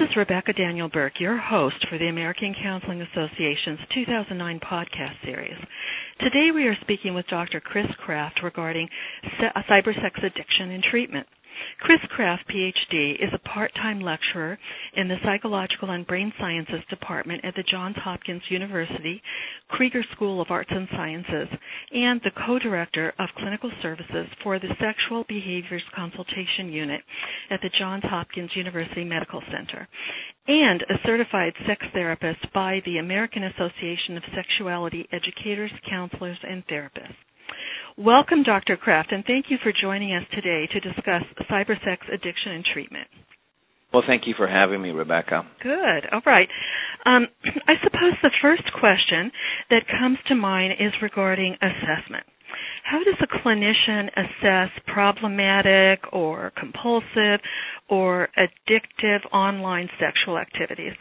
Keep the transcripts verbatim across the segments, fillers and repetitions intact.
is Rebecca Daniel Burke, your host for the American Counseling Association's two thousand nine podcast series. Today we are speaking with Doctor Chris Kraft regarding cybersex addiction and treatment. Chris Kraft, P H D, is a part-time lecturer in the Psychological and Brain Sciences Department at the Johns Hopkins University Krieger School of Arts and Sciences and the co-director of clinical services for the Sexual Behaviors Consultation Unit at the Johns Hopkins University Medical Center, and a certified sex therapist by the American Association of Sexuality Educators, Counselors, and Therapists. Welcome, Doctor Kraft, and thank you for joining us today to discuss cybersex addiction and treatment. Well, thank you for having me, Rebecca. Good. All right. Um, I suppose the first question that comes to mind is regarding assessment. How does a clinician assess problematic or compulsive or addictive online sexual activities?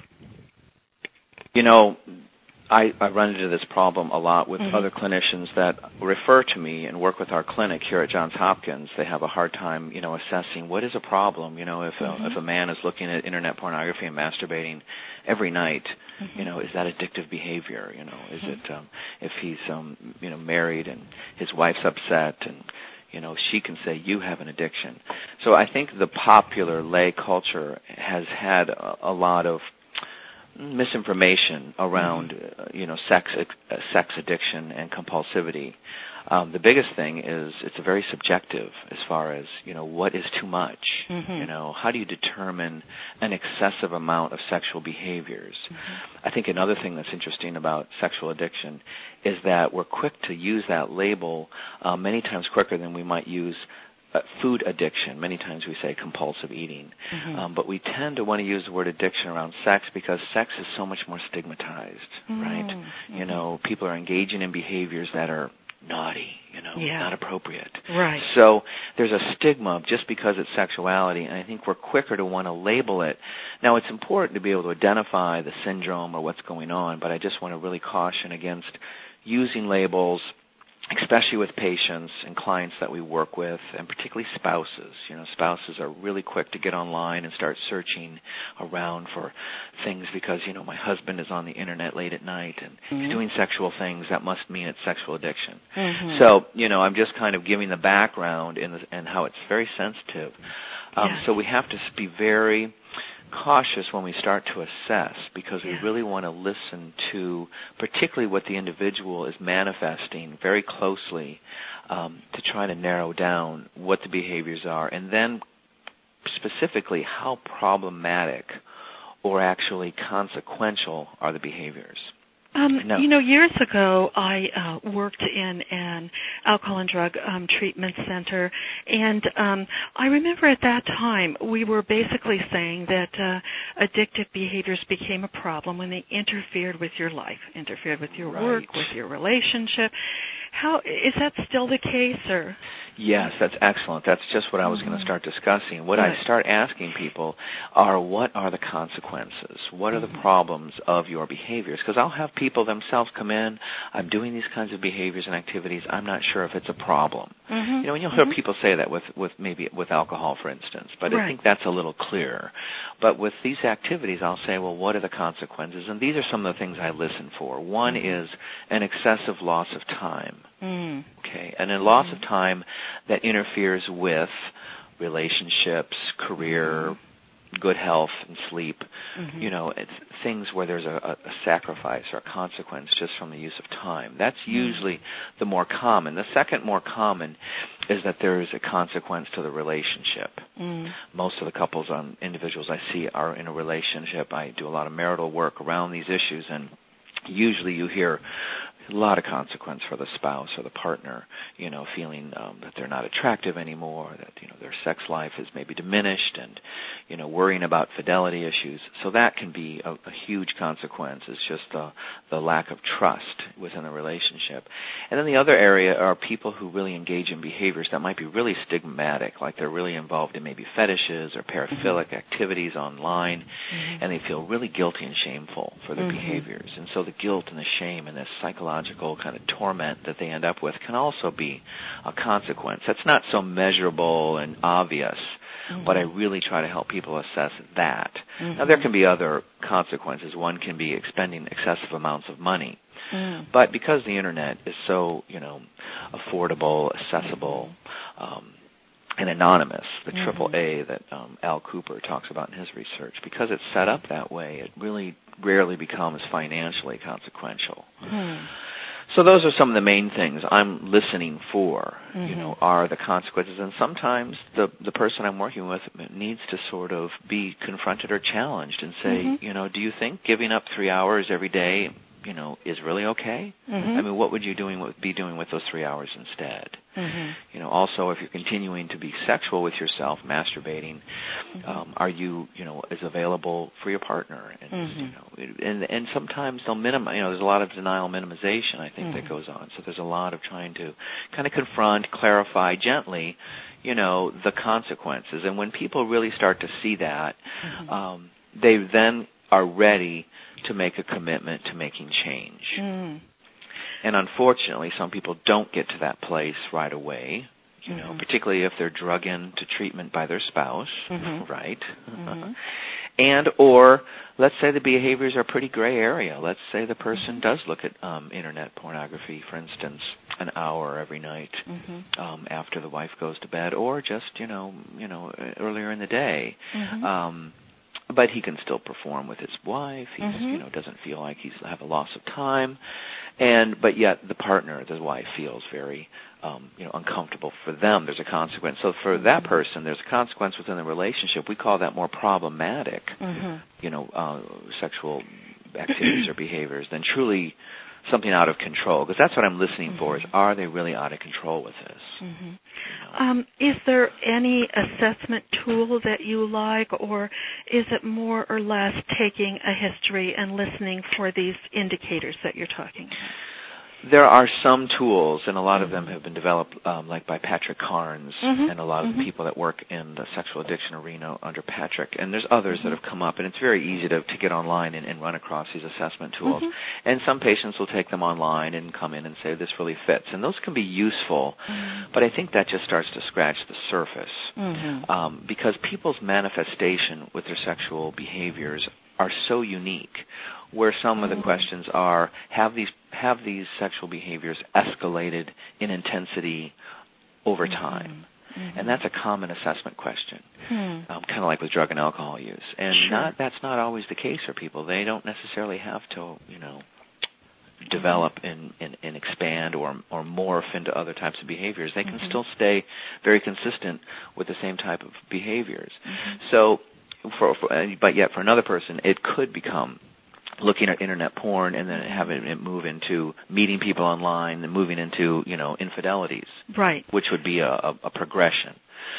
You know, I, I run into this problem a lot with mm-hmm. other clinicians that refer to me and work with our clinic here at Johns Hopkins. They have a hard time, you know, assessing what is a problem. You know, if mm-hmm. a, if a man is looking at internet pornography and masturbating every night, mm-hmm. you know, is that addictive behavior? You know, is mm-hmm. it um, if he's um, you know married and his wife's upset and you know, she can say, you have an addiction. So I think the popular lay culture has had a, a lot of misinformation around, uh, you know, sex, uh, sex addiction and compulsivity. Um, the biggest thing is it's very subjective as far as, you know, what is too much? Mm-hmm. You know, how do you determine an excessive amount of sexual behaviors? Mm-hmm. I think another thing that's interesting about sexual addiction is that we're quick to use that label uh, many times quicker than we might use Uh, food addiction. Many times we say compulsive eating. Mm-hmm. Um, but we tend to want to use the word addiction around sex because sex is so much more stigmatized, mm-hmm. right? Mm-hmm. You know, people are engaging in behaviors that are naughty, you know, yeah. not appropriate. Right. So there's a stigma just because it's sexuality, and I think we're quicker to want to label it. Now, it's important to be able to identify the syndrome or what's going on, but I just want to really caution against using labels, especially with patients and clients that we work with, and particularly spouses. You know, spouses are really quick to get online and start searching around for things because, you know, my husband is on the internet late at night and mm-hmm. he's doing sexual things. That must mean it's sexual addiction. Mm-hmm. So, you know, I'm just kind of giving the background in the, and how it's very sensitive. Um, yeah. So we have to be very cautious when we start to assess because we yeah. really want to listen to particularly what the individual is manifesting very closely um, to try to narrow down what the behaviors are and then specifically how problematic or actually consequential are the behaviors. Um, no. You know, years ago, I uh, worked in an alcohol and drug um, treatment center, and um, I remember at that time we were basically saying that uh, addictive behaviors became a problem when they interfered with your life, interfered with your right. work, with your relationship. How is that still the case, or? Yes, that's excellent. That's just what I was mm-hmm. going to start discussing. What right. I start asking people are, what are the consequences? What are mm-hmm. the problems of your behaviors? Because I'll have people themselves come in, I'm doing these kinds of behaviors and activities, I'm not sure if it's a problem. Mm-hmm. You know, and you'll hear mm-hmm. people say that with, with maybe with alcohol, for instance, but right. I think that's a little clearer. But with these activities, I'll say, well, what are the consequences? And these are some of the things I listen for. One mm-hmm. is an excessive loss of time. Mm. Okay, and a loss mm-hmm. of time that interferes with relationships, career, mm-hmm. good health, and sleep. Mm-hmm. You know, it's things where there's a, a sacrifice or a consequence just from the use of time. That's mm-hmm. usually the more common. The second more common is that there is a consequence to the relationship. Mm. Most of the couples, um, individuals I see are in a relationship. I do a lot of marital work around these issues, and usually you hear a lot of consequence for the spouse or the partner, you know, feeling um, that they're not attractive anymore, that, you know, their sex life is maybe diminished and, you know, worrying about fidelity issues. So that can be a, a huge consequence. It's just the, the lack of trust within a relationship. And then the other area are people who really engage in behaviors that might be really stigmatic, like they're really involved in maybe fetishes or paraphilic mm-hmm. activities online, mm-hmm. and they feel really guilty and shameful for their mm-hmm. behaviors. And so the guilt and the shame and this psychological kind of torment that they end up with can also be a consequence. That's not so measurable and obvious, mm-hmm. but I really try to help people assess that. Mm-hmm. Now, there can be other consequences. One can be expending excessive amounts of money. Mm. But because the Internet is so, you know, affordable, accessible, um, and anonymous, the mm-hmm. triple A that um, Al Cooper talks about in his research, because it's set up that way, it really rarely becomes financially consequential. Mm. So those are some of the main things I'm listening for, mm-hmm. you know, are the consequences. And sometimes the the person I'm working with needs to sort of be confronted or challenged and say, mm-hmm. you know, do you think giving up three hours every day, you know, is really okay? Mm-hmm. I mean, what would you doing with, be doing with those three hours instead? Mm-hmm. You know, also, if you're continuing to be sexual with yourself, masturbating, mm-hmm. um, are you, you know, is available for your partner? And, mm-hmm. you know, and and sometimes they'll minimize, you know, there's a lot of denial minimization, I think, mm-hmm. that goes on. So there's a lot of trying to kind of confront, clarify gently, you know, the consequences. And when people really start to see that, mm-hmm. um, they then are ready to make a commitment to making change. Mm. And unfortunately, some people don't get to that place right away, you mm-hmm. know, particularly if they're drug into treatment by their spouse, mm-hmm. right? Mm-hmm. And or let's say the behaviors are pretty gray area. Let's say the person mm-hmm. does look at um, Internet pornography, for instance, an hour every night mm-hmm. um, after the wife goes to bed, or just, you know, you know, earlier in the day. Mm-hmm. Um, But he can still perform with his wife. He, mm-hmm. you know, doesn't feel like he's have a loss of time, and but yet the partner, the wife, feels very, um, you know, uncomfortable. For them, there's a consequence. So for mm-hmm. that person, there's a consequence within the relationship. We call that more problematic, mm-hmm. you know, uh, sexual activities or behaviors than truly something out of control, because that's what I'm listening mm-hmm. for, is are they really out of control with this? Mm-hmm. You know? um, is there any assessment tool that you like, or is it more or less taking a history and listening for these indicators that you're talking about? There are some tools, and a lot of them have been developed, um, like by Patrick Carnes, mm-hmm. and a lot of mm-hmm. the people that work in the sexual addiction arena under Patrick. And there's others mm-hmm. that have come up, and it's very easy to, to get online and, and run across these assessment tools. Mm-hmm. And some patients will take them online and come in and say, this really fits. And those can be useful, mm-hmm. but I think that just starts to scratch the surface. Mm-hmm. Um, because people's manifestation with their sexual behaviors are so unique, where some of the questions are, have these have these sexual behaviors escalated in intensity over time? Mm-hmm. And that's a common assessment question, mm-hmm. um, kind of like with drug and alcohol use. And sure. not that's not always the case for people. They don't necessarily have to, you know, develop and, and, and expand or or morph into other types of behaviors. They can mm-hmm. still stay very consistent with the same type of behaviors. Mm-hmm. So, for, for but yet for another person, it could become looking at Internet porn and then having it move into meeting people online and moving into, you know, infidelities. Right. Which would be a, a, a progression.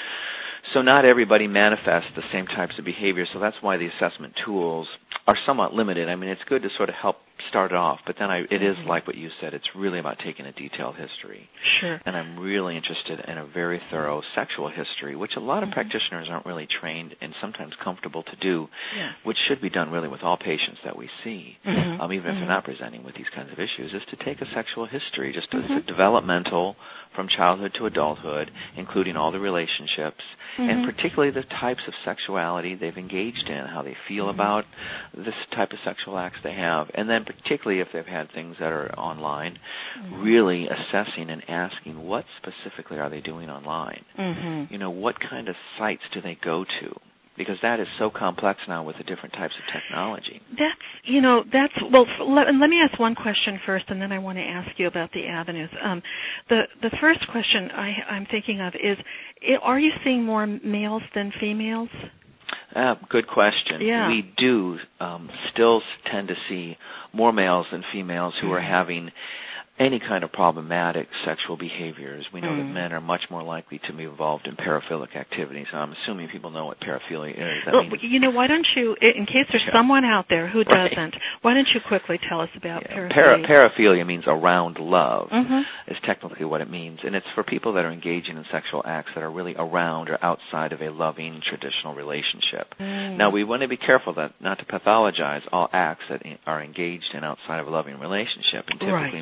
So not everybody manifests the same types of behaviors, so that's why the assessment tools are somewhat limited. I mean, it's good to sort of help start it off, but then I, it is like what you said. It's really about taking a detailed history. Sure. And I'm really interested in a very thorough sexual history, which a lot of mm-hmm. practitioners aren't really trained and sometimes comfortable to do, yeah. which should be done really with all patients that we see, mm-hmm. um, even mm-hmm. if they're not presenting with these kinds of issues, is to take a sexual history, just mm-hmm. a developmental from childhood to adulthood, including all the relationships, mm-hmm. and particularly the types of sexuality they've engaged in, how they feel mm-hmm. about this type of sexual acts they have, and then particularly if they've had things that are online, mm-hmm. really assessing and asking what specifically are they doing online? Mm-hmm. You know, what kind of sites do they go to? Because that is so complex now with the different types of technology. That's, you know, that's, well, let, let me ask one question first, and then I want to ask you about the avenues. Um, the, the first question I, I'm thinking of is, are you seeing more males than females? Uh, good question. Yeah. We do um, still tend to see more males than females who mm-hmm. are having any kind of problematic sexual behaviors. We know mm. that men are much more likely to be involved in paraphilic activities. I'm assuming people know what paraphilia is. That well, means, you know, why don't you, in case there's sure. someone out there who right. doesn't, why don't you quickly tell us about yeah. paraphilia? Para, paraphilia means around love, mm-hmm. is technically what it means. And it's for people that are engaging in sexual acts that are really around or outside of a loving, traditional relationship. Mm. Now, we want to be careful that not to pathologize all acts that are engaged in outside of a loving relationship. And typically right. many of the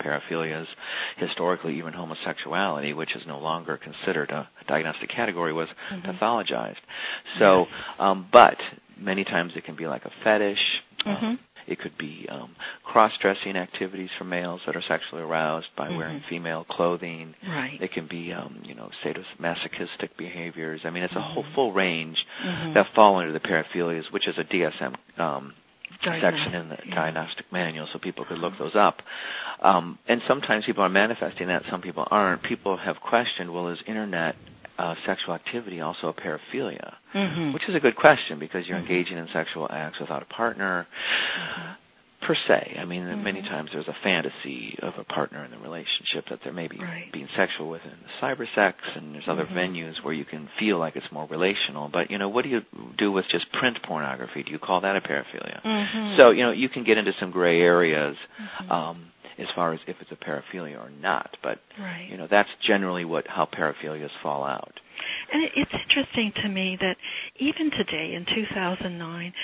paraphilia is historically even homosexuality, which is no longer considered a diagnostic category, was mm-hmm. pathologized. So, yes. um, but many times it can be like a fetish. Mm-hmm. Um, it could be um, cross-dressing activities for males that are sexually aroused by mm-hmm. wearing female clothing. Right. It can be, um, you know, sadomasochistic behaviors. I mean, it's a mm-hmm. whole full range mm-hmm. that fall under the paraphilias, which is a D S M um, Diagnostic, section in the yeah. diagnostic manual, so people could look those up. Um, and sometimes people are manifesting that, some people aren't. People have questioned, well, is internet uh, sexual activity also a paraphilia? Mm-hmm. Which is a good question, because you're mm-hmm. engaging in sexual acts without a partner, mm-hmm. per se. I mean, mm-hmm. many times there's a fantasy of a partner in the relationship that there may be right. being sexual within the cyber sex, and there's other mm-hmm. venues where you can feel like it's more relational. But, you know, what do you do with just print pornography? Do you call that a paraphilia? Mm-hmm. So, you know, you can get into some gray areas mm-hmm. um, as far as if it's a paraphilia or not. But, right. you know, that's generally what how paraphilias fall out. And it's interesting to me that even today in two thousand nine,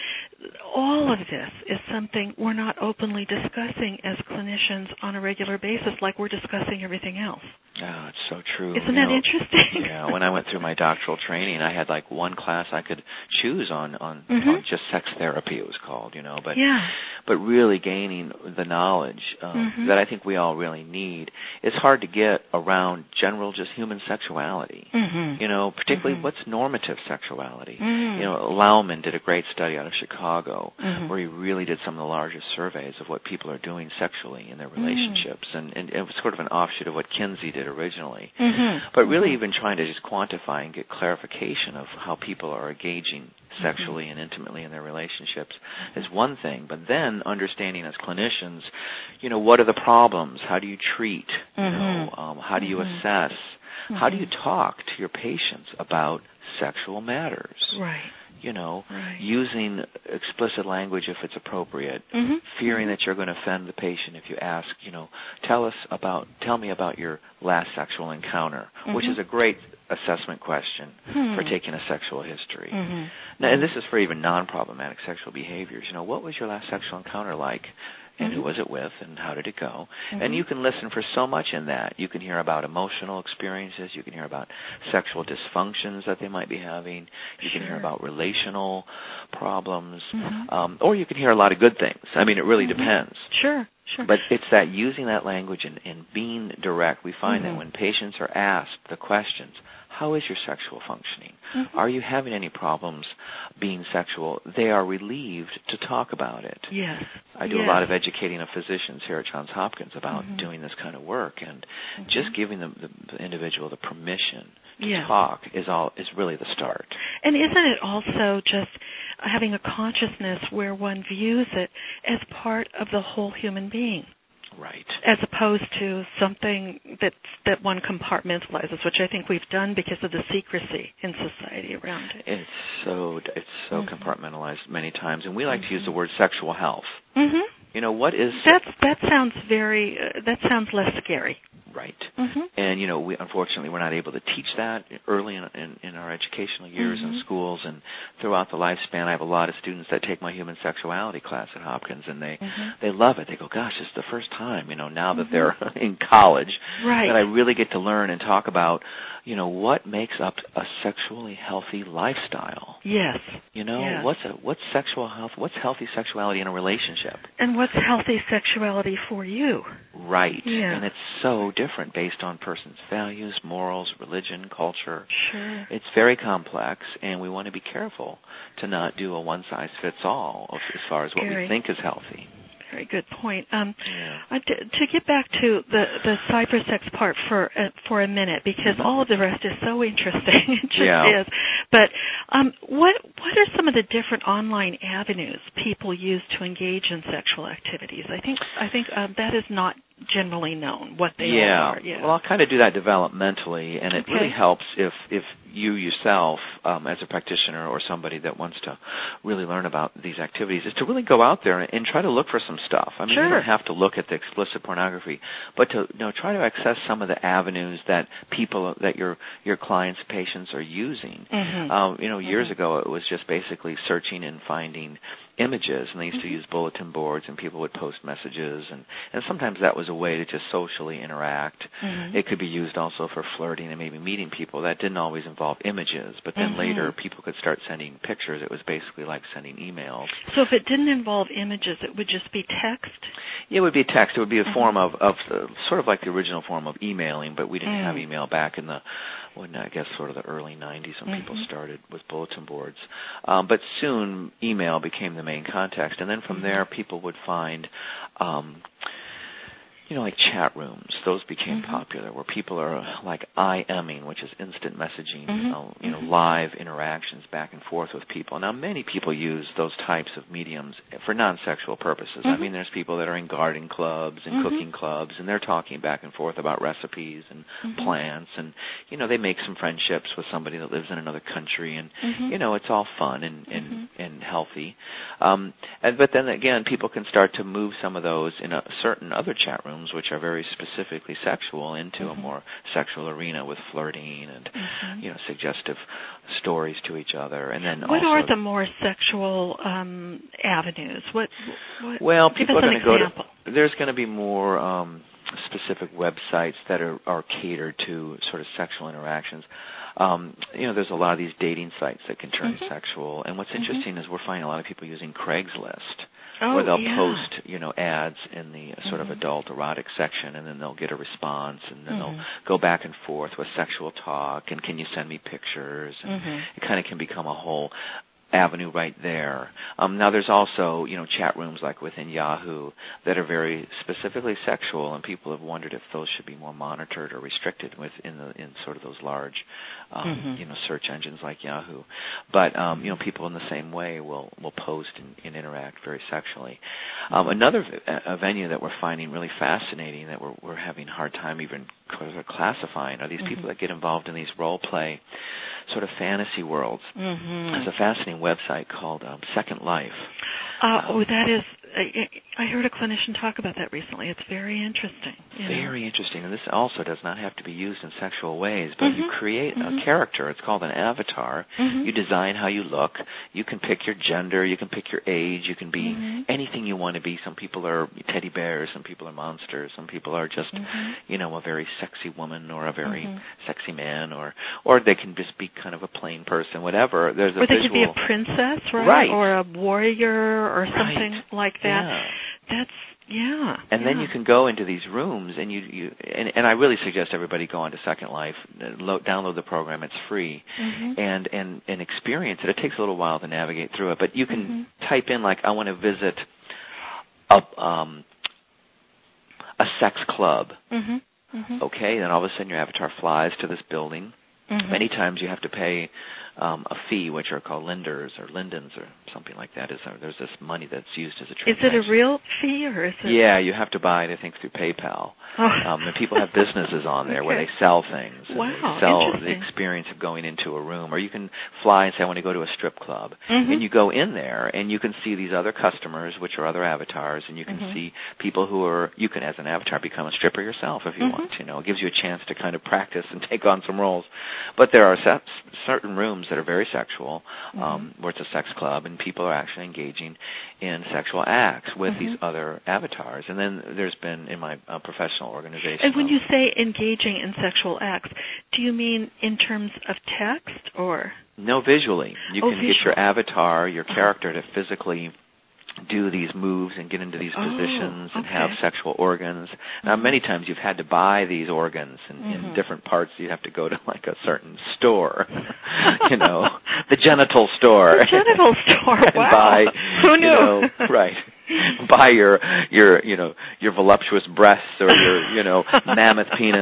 all of this is something we're not openly discussing as clinicians on a regular basis like we're discussing everything else. Oh, it's so true. Isn't you that know, interesting? Yeah, when I went through my doctoral training, I had like one class I could choose on on, mm-hmm. on just sex therapy, it was called, you know, but yeah. but really gaining the knowledge um, mm-hmm. that I think we all really need. It's hard to get around general just human sexuality. Mm-hmm. You know, particularly mm-hmm. what's normative sexuality. Mm-hmm. You know, Lauman did a great study out of Chicago mm-hmm. where he really did some of the largest surveys of what people are doing sexually in their relationships, mm-hmm. and, and it was sort of an offshoot of what Kinsey did originally. Mm-hmm. But really mm-hmm. even trying to just quantify and get clarification of how people are engaging sexually mm-hmm. and intimately in their relationships is one thing. But then understanding as clinicians, you know, what are the problems? How do you treat? Mm-hmm. You know, um, how do you mm-hmm. assess? Mm-hmm. How do you talk to your patients about sexual matters? Right. You know, right. using explicit language if it's appropriate, mm-hmm. fearing that you're going to offend the patient if you ask, you know, tell us about, tell me about your last sexual encounter, mm-hmm. which is a great assessment question hmm. for taking a sexual history. Mm-hmm. Now, and this is for even non-problematic sexual behaviors. You know, what was your last sexual encounter like? And mm-hmm. who was it with, and how did it go? Mm-hmm. And you can listen for so much in that. You can hear about emotional experiences. You can hear about sexual dysfunctions that they might be having. You sure. can hear about relational problems. Mm-hmm. Um, or you can hear a lot of good things. I mean, it really mm-hmm. depends. Sure, sure. But it's that using that language and, and being direct. We find mm-hmm. that when patients are asked the questions, how is your sexual functioning? Mm-hmm. Are you having any problems being sexual? They are relieved to talk about it. Yes. I do yes. a lot of educating of physicians here at Johns Hopkins about mm-hmm. doing this kind of work, and mm-hmm. just giving the, the, the individual the permission to yes. talk is all is really the start. And isn't it also just having a consciousness where one views it as part of the whole human being? Right. As opposed to something that that one compartmentalizes, which I think we've done because of the secrecy in society around it. It's so it's so mm-hmm. compartmentalized many times, and we like mm-hmm. to use the word sexual health. Mm-hmm. You know, what is that? That sounds very. Uh, that sounds less scary. Right. Mm-hmm. And, you know, we unfortunately we're not able to teach that early in, in, in our educational years mm-hmm. in schools, and throughout the lifespan. I have a lot of students that take my human sexuality class at Hopkins, and they mm-hmm. they love it. They go, gosh, it's the first time, you know, now that mm-hmm. they're in college, right. that I really get to learn and talk about, you know, what makes up a sexually healthy lifestyle. Yes. You know, yes. what's a, what's sexual health? What's healthy sexuality in a relationship? And what's healthy sexuality for you? Right. Yeah. And it's so different based on person's values, morals, religion, culture. Sure. It's very complex, and we want to be careful to not do a one-size-fits-all as far as what very, we think is healthy. Very good point. Um, yeah. uh, to, to get back to the, the cybersex part for uh, for a minute, because mm-hmm. all of the rest is so interesting. It just yeah. is. But um, what what are some of the different online avenues people use to engage in sexual activities? I think I think um, that is not generally known what they yeah. are. Yeah. Well, I'll kind of do that developmentally, and it okay. really helps if if you yourself, um, as a practitioner or somebody that wants to really learn about these activities, is to really go out there and, and try to look for some stuff. I mean, sure. you don't have to look at the explicit pornography, but to, you know, try to access some of the avenues that people, that your your clients, patients are using. Mm-hmm. Um, you know, years mm-hmm. ago it was just basically searching and finding images, and they used mm-hmm. to use bulletin boards, and people would post messages, and, and sometimes that was a way to just socially interact. Mm-hmm. It could be used also for flirting and maybe meeting people. That didn't always involve images, but then mm-hmm. later people could start sending pictures. It was basically like sending emails. So if it didn't involve images, it would just be text? It would be text. It would be a mm-hmm. form of, of uh, sort of like the original form of emailing, but we didn't mm. have email back in the, when I guess sort of the early nineties when mm-hmm. people started with bulletin boards. Um, but soon email became the main context, and then from mm-hmm. there people would find um, you know, like chat rooms. Those became mm-hmm. popular, where people are like IMing, which is instant messaging, mm-hmm. uh, you know, mm-hmm. live interactions back and forth with people. Now, many people use those types of mediums for non-sexual purposes. Mm-hmm. I mean, there's people that are in garden clubs and mm-hmm. cooking clubs, and they're talking back and forth about recipes and mm-hmm. plants, and, you know, they make some friendships with somebody that lives in another country, and, mm-hmm. you know, it's all fun and, and, mm-hmm. and healthy. Um, and, but then again, people can start to move some of those in a certain other chat rooms, which are very specifically sexual, into mm-hmm. a more sexual arena with flirting and mm-hmm. you know, suggestive stories to each other. And then what also, are the more sexual um, avenues? What? what well, people are going to go to. There's going to be more um, specific websites that are, are catered to sort of sexual interactions. Um, you know, there's a lot of these dating sites that can turn mm-hmm. sexual. And what's mm-hmm. interesting is we're finding a lot of people using Craigslist. Oh, where they'll yeah. post, you know, ads in the sort mm-hmm. of adult erotic section, and then they'll get a response, and then mm-hmm. they'll go back and forth with sexual talk, and can you send me pictures? And mm-hmm. it kind of can become a whole avenue right there. Um, now there's also, you know, chat rooms like within Yahoo that are very specifically sexual, and people have wondered if those should be more monitored or restricted within the, in sort of those large, um, mm-hmm. you know, search engines like Yahoo. But, um, you know, people in the same way will, will post and, and interact very sexually. Um, another v- a venue that we're finding really fascinating, that we're, we're having a hard time even classifying, are these mm-hmm. people that get involved in these role play sort of fantasy worlds. Mm-hmm. There's a fascinating website called um, Second Life. Uh, oh, that is, I, I heard a clinician talk about that recently. It's very interesting. Very know. interesting. And this also does not have to be used in sexual ways, but mm-hmm. you create mm-hmm. a character. It's called an avatar. Mm-hmm. You design how you look. You can pick your gender. You can pick your age. You can be mm-hmm. anything you want to be. Some people are teddy bears. Some people are monsters. Some people are just, mm-hmm. you know, a very sexy woman or a very mm-hmm. sexy man, or or they can just be kind of a plain person, whatever. There's a or they visual... could be a princess, right? Right. Or a warrior or something right. like that. Yeah. That's, yeah. And yeah. then you can go into these rooms, and you, you and, and I really suggest everybody go onto Second Life, lo- download the program. It's free, mm-hmm. and, and, and experience it. It takes a little while to navigate through it, but you can mm-hmm. type in, like, I want to visit a, um, a sex club. Mm-hmm. Mm-hmm. Okay, then all of a sudden your avatar flies to this building. Mm-hmm. Many times you have to pay um, a fee, which are called linders or lindens or something like that. Is there's this money that's used as a transaction. Is it a real fee or is it? Yeah, you have to buy it, I think, through PayPal. Oh. Um, and people have businesses on there okay. where they sell things. Wow, they sell interesting. the experience of going into a room. Or you can fly and say, I want to go to a strip club. Mm-hmm. And you go in there, and you can see these other customers, which are other avatars, and you can mm-hmm. see people who are, you can, as an avatar, become a stripper yourself if you mm-hmm. want. You know, it gives you a chance to kind of practice and take on some roles. But there are set, certain rooms that are very sexual, um, mm-hmm. where it's a sex club, and people are actually engaging in sexual acts with mm-hmm. these other avatars. And then there's been, in my uh, professional organization... And when you say engaging in sexual acts, do you mean in terms of text or... No, visually. You oh, can visual. get your avatar, your character, to physically do these moves and get into these oh, positions and okay. have sexual organs. Mm-hmm. Now, many times you've had to buy these organs in, mm-hmm. in different parts. You have to go to like a certain store, you know, the genital store. The genital store, and wow. buy, Who knew? You know, right. Buy your, your, you know, your voluptuous breasts or your, you know, mammoth penis.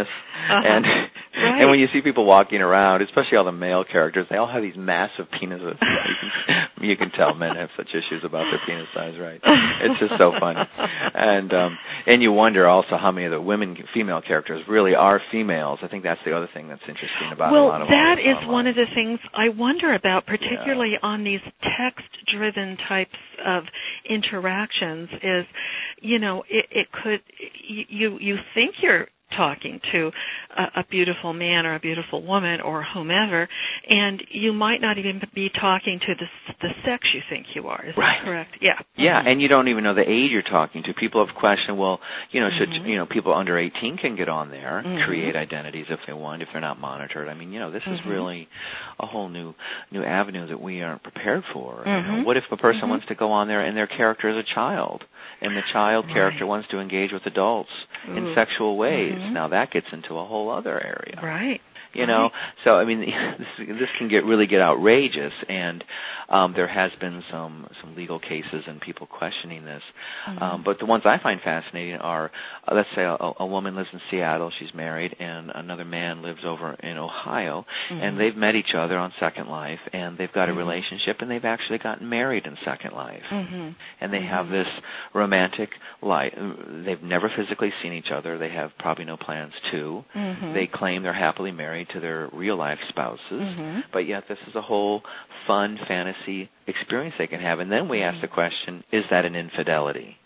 Uh-huh. And right. and when you see people walking around, especially all the male characters, they all have these massive penises. You can, you can tell men have such issues about their penis size, right? It's just so funny. And um, and you wonder also how many of the women, female characters really are females. I think that's the other thing that's interesting about well, a lot of that is online. one of the things I wonder about, particularly yeah. on these text-driven types of interactions. Is, you know, it, it could you you think you're talking to a, a beautiful man or a beautiful woman or whomever, and you might not even be talking to the the sex you think you are. Is right. that correct? Yeah. Yeah, mm-hmm. and you don't even know the age you're talking to. People have questioned, well, you know, should mm-hmm. you know, people under eighteen can get on there, mm-hmm. create identities if they want, if they're not monitored. I mean, you know, this is mm-hmm. really a whole new new avenue that we aren't prepared for. Mm-hmm. You know, what if a person mm-hmm. wants to go on there and their character is a child, and the child right. character wants to engage with adults Ooh. in sexual ways? Mm-hmm. Now that gets into a whole other area. Right. You know, so I mean, this, this can get really get outrageous, and um, there has been some some legal cases and people questioning this. Mm-hmm. Um, but the ones I find fascinating are, uh, let's say, a, a woman lives in Seattle, she's married, and another man lives over in Ohio, mm-hmm. and they've met each other on Second Life, and they've got mm-hmm. a relationship, and they've actually gotten married in Second Life, mm-hmm. and they mm-hmm. have this romantic life. They've never physically seen each other. They have probably no plans to. Mm-hmm. They claim they're happily married to their real-life spouses, mm-hmm. but yet this is a whole fun fantasy experience they can have. And then we ask the question, is that an infidelity?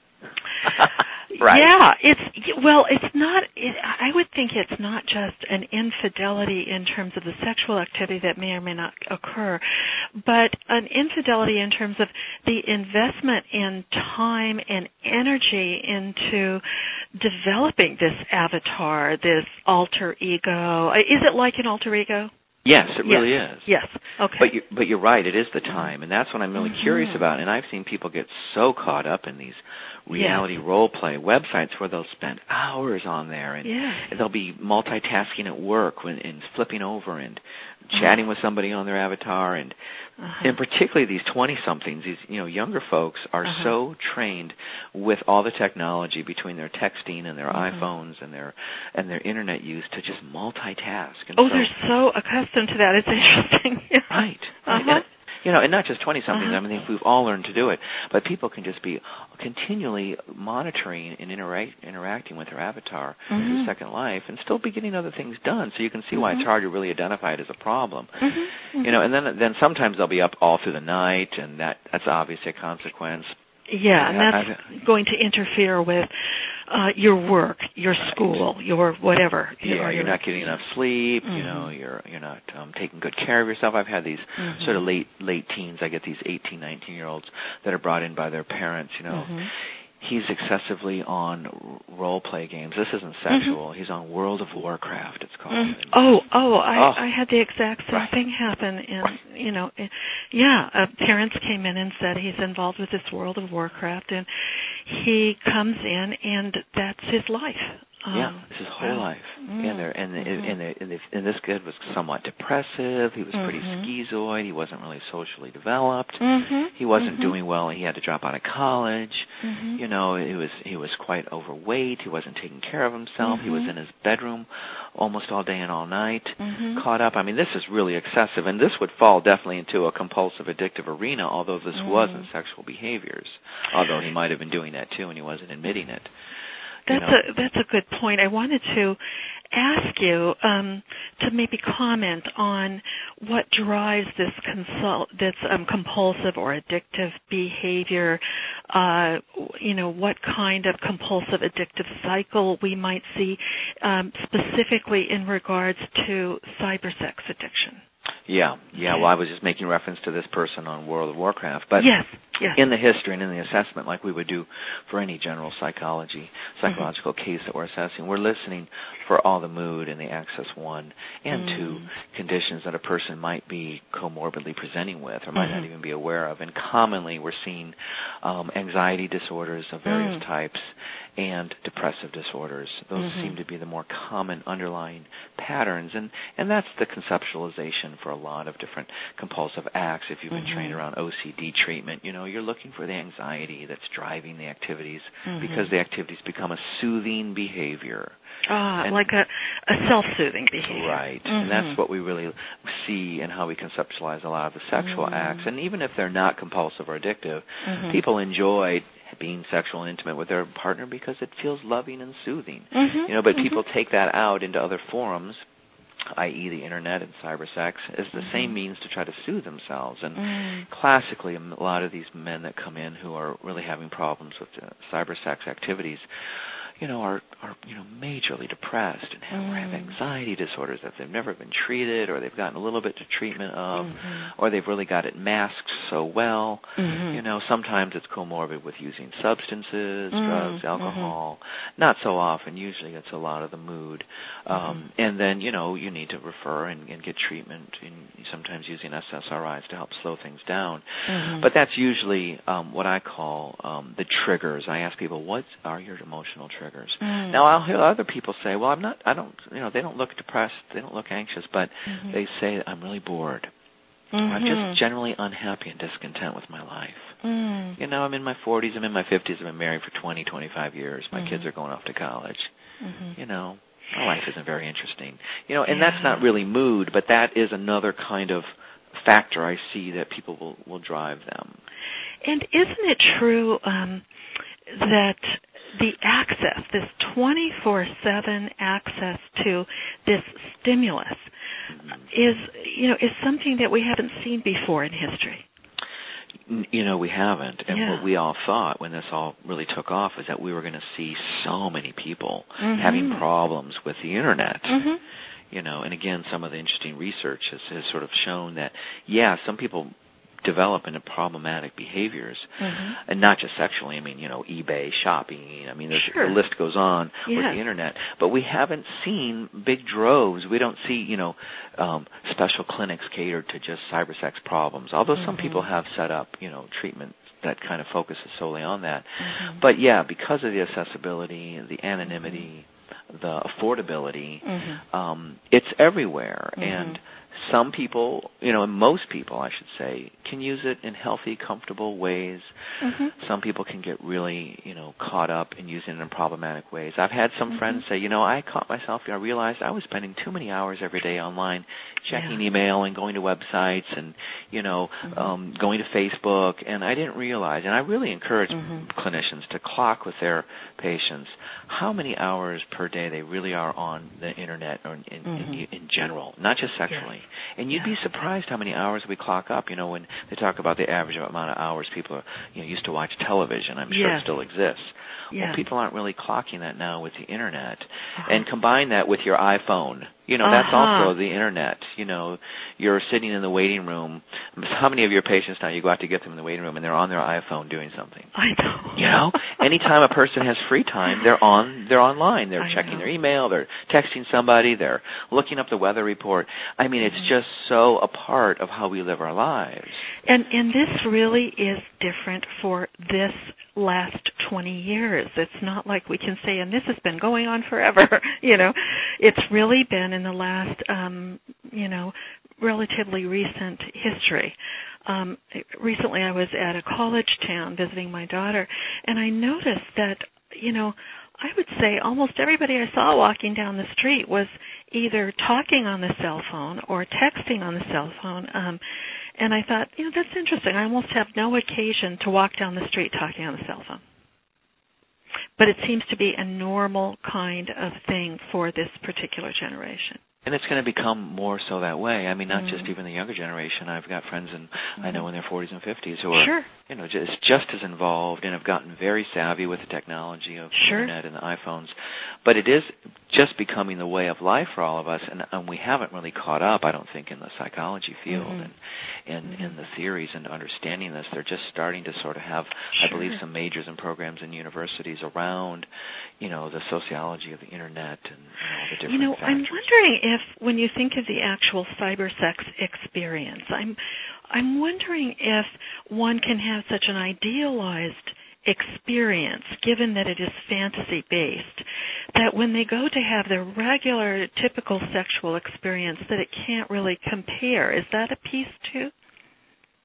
Right. Yeah, it's, well, it's not, it, I would think it's not just an infidelity in terms of the sexual activity that may or may not occur, but an infidelity in terms of the investment in time and energy into developing this avatar, this alter ego. Is it like an alter ego? Yes, it really yes. is. Yes. Okay. But you, but you're right. It is the time, and that's what I'm really mm-hmm. curious about. And I've seen people get so caught up in these reality yes. role play websites where they'll spend hours on there, and yes. they'll be multitasking at work when, and flipping over and chatting uh-huh. with somebody on their avatar, and uh-huh. and particularly these twenty-somethings, these you know younger folks are uh-huh. so trained with all the technology between their texting and their uh-huh. iPhones and their and their internet use to just multitask. And oh, so, they're so accustomed to that. It's interesting. Yeah. Right. Uh-huh. right. You know, and not just twenty-somethings. Uh-huh. I mean, we've all learned to do it. But people can just be continually monitoring and interact, interacting with their avatar mm-hmm. through Second Life and still be getting other things done. So you can see mm-hmm. why it's hard to really identify it as a problem. Mm-hmm. Mm-hmm. You know, and then then sometimes they'll be up all through the night, and that that's obviously a consequence. Yeah, and that's I've, going to interfere with uh, your work, your right. school, your whatever. Yeah, your, you're not getting enough sleep. Mm-hmm. You know, you're you're not um, taking good care of yourself. I've had these mm-hmm. sort of late late teens. I get these eighteen, nineteen year olds that are brought in by their parents. You know. Mm-hmm. He's excessively on role play games. This isn't sexual. Mm-hmm. He's on World of Warcraft, it's called. Mm-hmm. Oh, oh, I, oh, I had the exact same right. thing happen. In, right. you know, in, yeah, uh, parents came in and said he's involved with this World of Warcraft, and he comes in, and that's his life. Um, yeah, it's his whole wow. life. Mm-hmm. And, there, and, mm-hmm. and, and, and, and this kid was somewhat depressive. He was pretty mm-hmm. schizoid. He wasn't really socially developed. Mm-hmm. He wasn't mm-hmm. doing well. He had to drop out of college. Mm-hmm. You know, he was he was quite overweight. He wasn't taking care of himself. Mm-hmm. He was in his bedroom almost all day and all night, mm-hmm. caught up. I mean, this is really excessive, and this would fall definitely into a compulsive addictive arena, although this mm-hmm. wasn't sexual behaviors, although he might have been doing that too, and he wasn't admitting it. That's you know. a that's a good point. I wanted to ask you um, to maybe comment on what drives this consult this um, compulsive or addictive behavior. Uh, you know, what kind of compulsive addictive cycle we might see, um, specifically in regards to cybersex addiction. Yeah, yeah. Well, I was just making reference to this person on World of Warcraft, but yes, yes. in the history and in the assessment, like we would do for any general psychology, psychological mm-hmm. case that we're assessing, we're listening for all the mood and the axis one and mm-hmm. two conditions that a person might be comorbidly presenting with or might mm-hmm. not even be aware of. And commonly, we're seeing um, anxiety disorders of various mm. types and depressive disorders. Those mm-hmm. seem to be the more common underlying patterns, and, and that's the conceptualization for a lot of different compulsive acts. If you've been mm-hmm. trained around O C D treatment, you know, you're looking for the anxiety that's driving the activities mm-hmm. because the activities become a soothing behavior. Ah, and, like a, a self-soothing behavior. Right. Mm-hmm. And that's what we really see in how we conceptualize a lot of the sexual mm-hmm. acts. And even if they're not compulsive or addictive, mm-hmm. people enjoy being sexual and intimate with their partner because it feels loving and soothing. Mm-hmm. You know, but mm-hmm. people take that out into other forums, that is the internet and cyber sex, as the mm-hmm. same means to try to soothe themselves. And mm. classically, a lot of these men that come in who are really having problems with the cyber sex activities, you know, are, are you know, majorly depressed and have, mm. or have anxiety disorders that they've never been treated, or they've gotten a little bit to treatment of, mm-hmm. or they've really got it masked so well. Mm-hmm. You know, sometimes it's comorbid with using substances, mm. drugs, alcohol. Mm-hmm. Not so often. Usually it's a lot of the mood. Um, mm-hmm. And then, you know, you need to refer and, and get treatment, and sometimes using S S R Is to help slow things down. Mm-hmm. But that's usually um, what I call um, the triggers. I ask people, what are your emotional triggers? Mm. Now, I'll hear other people say, well, I'm not, I don't, you know, they don't look depressed, they don't look anxious, but mm-hmm. they say, I'm really bored. Mm-hmm. Or I'm just generally unhappy and discontent with my life. Mm. You know, I'm in my forties, I'm in my fifties, I've been married for twenty, twenty-five years. My mm-hmm. kids are going off to college. Mm-hmm. You know, my life isn't very interesting. You know, and yeah. that's not really mood, but that is another kind of factor I see that people will, will drive them. And isn't it true um, that the access, this twenty-four seven access to this stimulus, mm-hmm. is, you know, is something that we haven't seen before in history? You know, we haven't. And yeah. what we all thought when this all really took off is that we were going to see so many people mm-hmm. having problems with the Internet. Mm-hmm. You know, and again, some of the interesting research has, has sort of shown that, yeah, some people develop into problematic behaviors, mm-hmm. and not just sexually. I mean, you know, eBay, shopping. I mean, sure. the list goes on yeah. with the Internet. But we haven't seen big droves. We don't see, you know, um, special clinics catered to just cyber sex problems. Although mm-hmm. some people have set up, you know, treatment that kind of focuses solely on that. Mm-hmm. But yeah, because of the accessibility, the anonymity, mm-hmm. the affordability, mm-hmm. um, it's everywhere. Mm-hmm. And some people, you know, and most people, I should say, can use it in healthy, comfortable ways. Mm-hmm. Some people can get really, you know, caught up in using it in problematic ways. I've had some mm-hmm. friends say, you know, I caught myself, I realized I was spending too many hours every day online, checking yeah. email and going to websites and, you know, mm-hmm. um, going to Facebook, and I didn't realize, and I really encourage mm-hmm. clinicians to clock with their patients how many hours per day they really are on the Internet or in, mm-hmm. in, in general, not just sexually. Yeah. And you'd yeah. be surprised how many hours we clock up. You know, when they talk about the average amount of hours people are, you know, used to watch television, I'm sure yes. it still exists. Yes. Well, people aren't really clocking that now with the Internet. Uh-huh. And combine that with your iPhone. You know, that's uh-huh. also the Internet. You know, you're sitting in the waiting room. How many of your patients now, you go out to get them in the waiting room and they're on their iPhone doing something? I know. You know, anytime a person has free time, they're on, they're online. They're I checking know. their email, they're texting somebody, they're looking up the weather report. I mean, it's mm-hmm. just so a part of how we live our lives. And and this really is different for this last twenty years. It's not like we can say, and this has been going on forever. You know, it's really been in the last, um, you know, relatively recent history. Um, recently I was at a college town visiting my daughter, and I noticed that, you know, I would say almost everybody I saw walking down the street was either talking on the cell phone or texting on the cell phone. Um, and I thought, you know, that's interesting. I almost have no occasion to walk down the street talking on the cell phone. But it seems to be a normal kind of thing for this particular generation. And it's going to become more so that way. I mean, not mm. just even the younger generation. I've got friends, in, mm. I know, in their forties and fifties who are, sure. you know, just, just as involved and have gotten very savvy with the technology of sure. the Internet and the iPhones. But it is just becoming the way of life for all of us, and, and we haven't really caught up, I don't think, in the psychology field mm-hmm. and in mm-hmm. in the theories and understanding this. They're just starting to sort of have, sure. I believe, some majors and programs in universities around, you know, the sociology of the Internet and, and all the different You know, factors. I'm wondering if, when you think of the actual cyber sex experience, I'm I'm wondering if one can have such an idealized experience, given that it is fantasy-based, that when they go to have their regular, typical sexual experience, that it can't really compare. Is that a piece, too?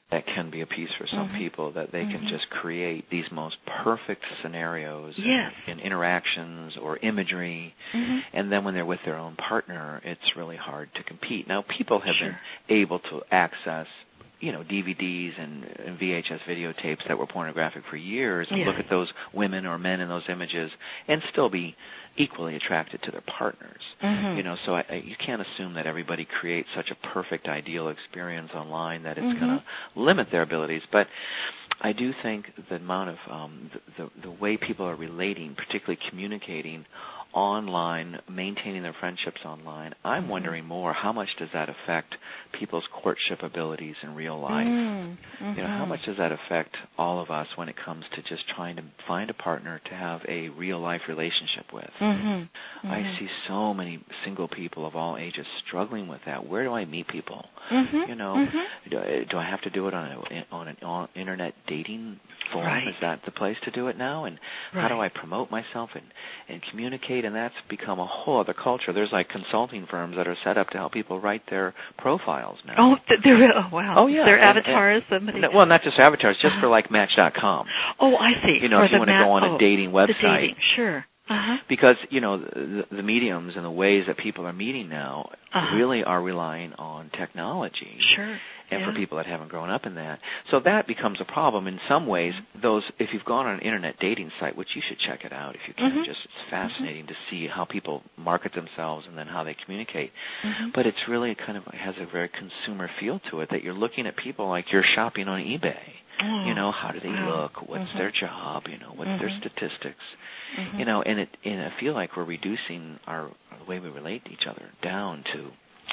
that can be a piece for some mm-hmm. people, that they mm-hmm. can just create these most perfect scenarios yes. in, in interactions or imagery, mm-hmm. and then when they're with their own partner, it's really hard to compete. Now, people have sure. been able to access, you know, D V Ds and, and V H S videotapes that were pornographic for years and yes. look at those women or men in those images and still be equally attracted to their partners. Mm-hmm. You know, so I, I, you can't assume that everybody creates such a perfect, ideal experience online that it's mm-hmm. going to limit their abilities. But I do think the amount of um, the, the the way people are relating, particularly communicating online, maintaining their friendships online, I'm mm-hmm. wondering more, how much does that affect people's courtship abilities in real life? Mm-hmm. You know, how much does that affect all of us when it comes to just trying to find a partner to have a real life relationship with? Mm-hmm. Mm-hmm. I see so many single people of all ages struggling with that. Where do I meet people? Mm-hmm. You know, mm-hmm. do, I, do I have to do it on a, on an on internet dating forum? Right. Is that the place to do it now? And right. how do I promote myself and, and communicate? And that's become a whole other culture. There's like consulting firms that are set up to help people write their profiles now. Oh, they're, oh wow. Oh, yeah. Their and, avatars. And, somebody... Well, not just avatars, just uh-huh. for like Match dot com. Oh, I see. You know, for if you want to ma- go on oh, a dating website. The dating, sure. Uh-huh. Because, you know, the, the mediums and the ways that people are meeting now uh-huh. really are relying on technology. Sure. And yeah. for people that haven't grown up in that. So that becomes a problem. In some ways, those, if you've gone on an internet dating site, which you should check it out if you can, mm-hmm. just it's fascinating mm-hmm. to see how people market themselves and then how they communicate. Mm-hmm. But it's really kind of has a very consumer feel to it, that you're looking at people like you're shopping on eBay. Oh, you know, how do they wow. look? What's mm-hmm. their job? You know, what's mm-hmm. their statistics? Mm-hmm. You know, and it and I feel like we're reducing our the way we relate to each other down to,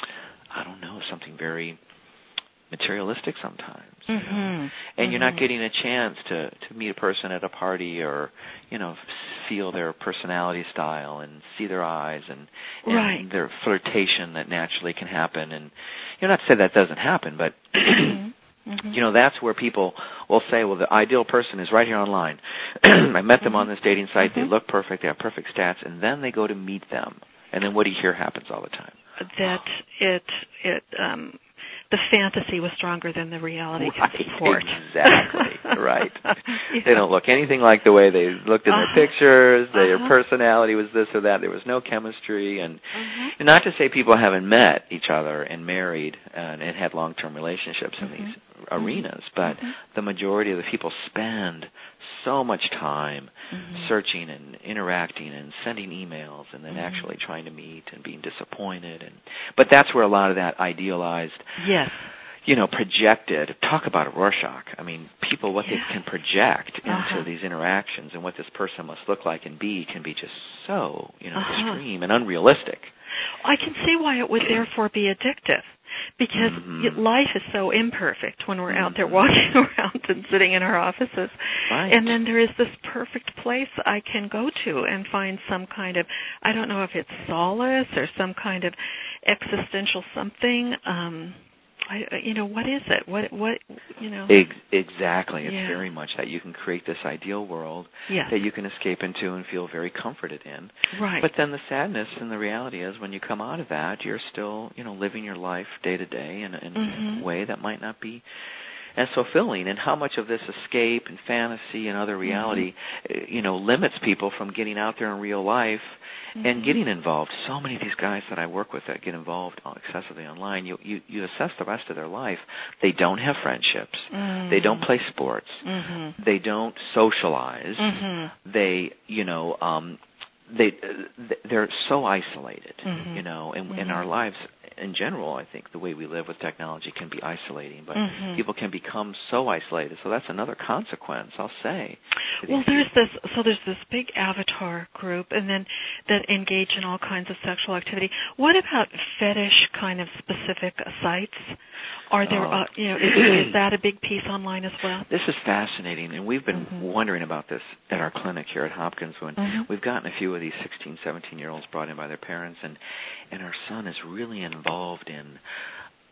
I don't know, something very materialistic sometimes. You mm-hmm. know? And mm-hmm. you're not getting a chance to, to meet a person at a party or, you know, feel their personality style and see their eyes and, and right. their flirtation that naturally can happen. And you're not to say that doesn't happen, but mm-hmm. Mm-hmm. you know, that's where people will say, well, the ideal person is right here online. I met them mm-hmm. on this dating site. Mm-hmm. They look perfect. They have perfect stats. And then they go to meet them. And then what do you hear happens all the time? That it, it, um, the fantasy was stronger than the reality right, can support. Exactly, right. yeah. They don't look anything like the way they looked in uh-huh. their pictures. Their uh-huh. personality was this or that. There was no chemistry. And, uh-huh. and not to say people haven't met each other and married and, and had long-term relationships in mm-hmm. these arenas, but mm-hmm. the majority of the people spend so much time mm-hmm. searching and interacting and sending emails and then mm-hmm. actually trying to meet and being disappointed. And but that's where a lot of that idealized, yes. you know, projected, talk about a Rorschach. I mean, people, what yes. they can project into uh-huh. these interactions and what this person must look like and be can be just so, you know, uh-huh. extreme and unrealistic. I can see why it would therefore be addictive. Because mm-hmm. life is so imperfect when we're mm-hmm. out there walking around and sitting in our offices. Right. And then there is this perfect place I can go to and find some kind of, I don't know if it's solace or some kind of existential something. Um, I, you know, what is it? What, what, you know? Ex- exactly. It's yeah. very much that you can create this ideal world yes. that you can escape into and feel very comforted in. Right. But then the sadness and the reality is when you come out of that, you're still, you know, living your life day to day in, in mm-hmm. a way that might not be as fulfilling. And how much of this escape and fantasy and other reality, mm-hmm. you know, limits people from getting out there in real life mm-hmm. and getting involved. So many of these guys that I work with that get involved excessively online, you, you, you assess the rest of their life. They don't have friendships. Mm-hmm. They don't play sports. Mm-hmm. They don't socialize. Mm-hmm. They, you know, um, they, they're so isolated, mm-hmm. you know, and, mm-hmm. and our lives in general, I think the way we live with technology can be isolating, but mm-hmm. people can become so isolated. So that's another consequence, I'll say. Well, there's this, so there's this big avatar group and then that engage in all kinds of sexual activity. What about fetish kind of specific sites? Are there, oh. uh, you know, is, is that a big piece online as well? This is fascinating, and we've been mm-hmm. wondering about this at our clinic here at Hopkins when mm-hmm. we've gotten a few of these sixteen, seventeen-year-olds brought in by their parents, and, and our son is really involved in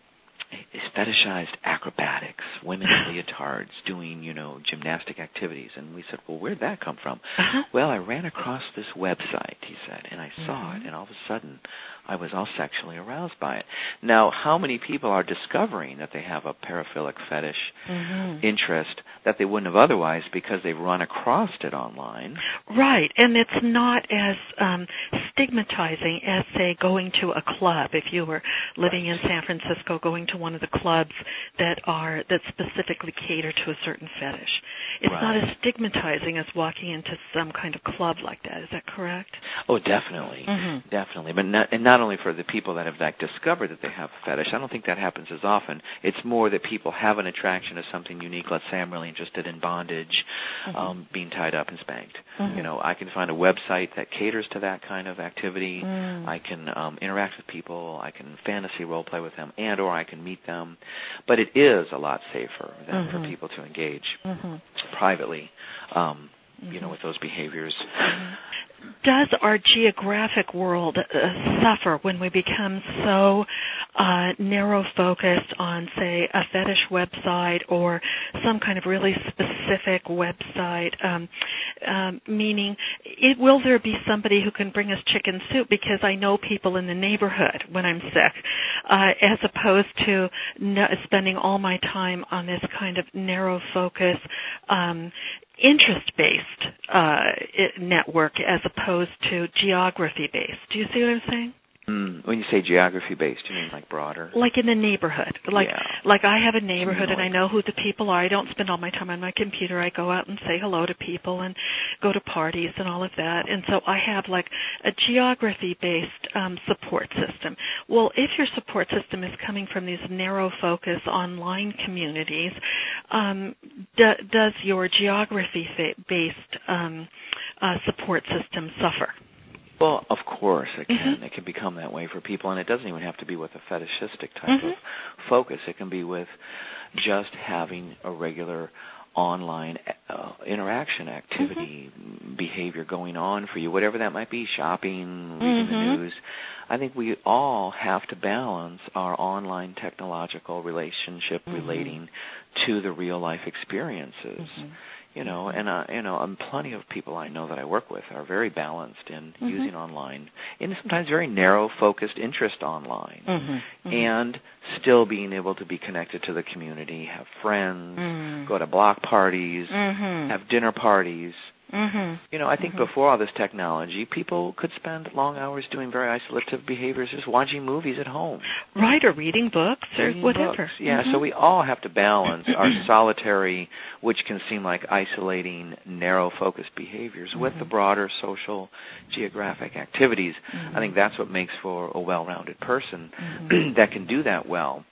fetishized acrobatics, women in leotards doing, you know, gymnastic activities. And we said, well, where'd that come from? Uh-huh. Well, I ran across this website, he said, and I saw mm-hmm. it, and all of a sudden I was all sexually aroused by it. Now, how many people are discovering that they have a paraphilic fetish mm-hmm. interest that they wouldn't have otherwise because they've run across it online? Right, and it's not as um, stigmatizing as, say, going to a club. If you were living in San Francisco, going to one of the clubs that are that specifically cater to a certain fetish. It's right. not as stigmatizing as walking into some kind of club like that. Is that correct? Oh, definitely, mm-hmm. definitely. But not, and not only for the people that have like discovered that they have a fetish. I don't think that happens as often. It's more that people have an attraction to something unique. Let's say I'm really interested in bondage, mm-hmm. um, being tied up and spanked. Mm-hmm. You know, I can find a website that caters to that kind of activity. Mm. I can um, interact with people. I can fantasy role play with them, and or I can meet them. But it is a lot safer than mm-hmm. for people to engage mm-hmm. privately, um, mm-hmm. you know, with those behaviors. Mm-hmm. Does our geographic world uh, suffer when we become so uh, narrow-focused on, say, a fetish website or some kind of really specific website? Um, um, meaning, it, will there be somebody who can bring us chicken soup because I know people in the neighborhood when I'm sick, uh, as opposed to no, spending all my time on this kind of narrow-focus, um, interest-based uh, network as opposed to geography-based. Do you see what I'm saying? Mm, when you say geography-based, you mean like broader? Like in the neighborhood. Like yeah. like I have a neighborhood and I know who the people are. I don't spend all my time on my computer. I go out and say hello to people and go to parties and all of that. And so I have like a geography-based um, support system. Well, if your support system is coming from these narrow-focus online communities, um, do, does your geography-based um, uh, support system suffer? Well, of course it can. Mm-hmm. It can become that way for people, and it doesn't even have to be with a fetishistic type mm-hmm. of focus. It can be with just having a regular online uh, interaction activity, mm-hmm. behavior going on for you, whatever that might be, shopping, reading mm-hmm. the news. I think we all have to balance our online technological relationship mm-hmm. relating to the real-life experiences. Mm-hmm. You know, and uh, you know, um, plenty of people I know that I work with are very balanced in mm-hmm. using online, in sometimes very narrow, focused interest online, mm-hmm. Mm-hmm. and still being able to be connected to the community, have friends, mm-hmm. go to block parties, mm-hmm. have dinner parties. Mm-hmm. You know, I think mm-hmm. before all this technology, people could spend long hours doing very isolative behaviors, just watching movies at home. Right, or reading books or reading whatever. Books. Yeah, mm-hmm. so we all have to balance our solitary, which can seem like isolating, narrow-focused behaviors mm-hmm. with the broader social, geographic activities. Mm-hmm. I think that's what makes for a well-rounded person mm-hmm. that can do that well.